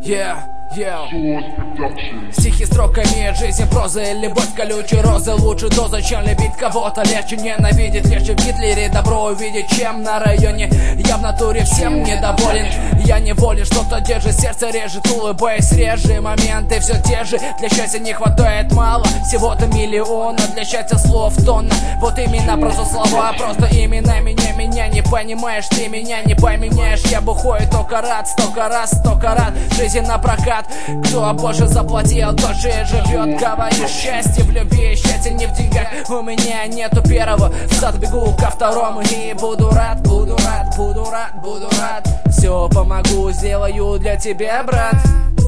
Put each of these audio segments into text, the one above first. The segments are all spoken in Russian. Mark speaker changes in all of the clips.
Speaker 1: Стихи строками, жизнь, проза и любовь, колючие розы. Лучше доза, чем любить кого-то. Легче ненавидеть, легче в Гитлере добро увидеть, чем на районе. Я в натуре всем недоволен. Я неволен, что-то держит, сердце режет, улыбаясь реже. Моменты все те же, для счастья не хватает мало. Всего-то миллиона, для счастья слов тонна. Вот именно просто слова, просто имена меня не понимаешь, ты меня не поменяешь. Я бухой, только рад, столько раз, столько рад. Жизнь на прокат, кто больше заплатил, тот же живет. Говоришь, счастье в любви, счастье не в деньгах. У меня нету первого, в сад бегу ко второму. И буду рад, буду рад, буду рад, буду рад. Все помогу, сделаю для тебя, брат.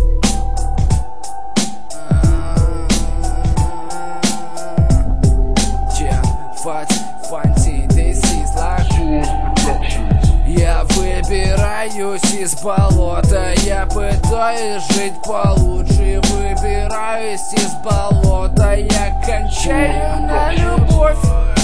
Speaker 1: Я выбираюсь из болота, я пытаюсь жить получше. Выбираюсь из болота, я кончаю на любовь.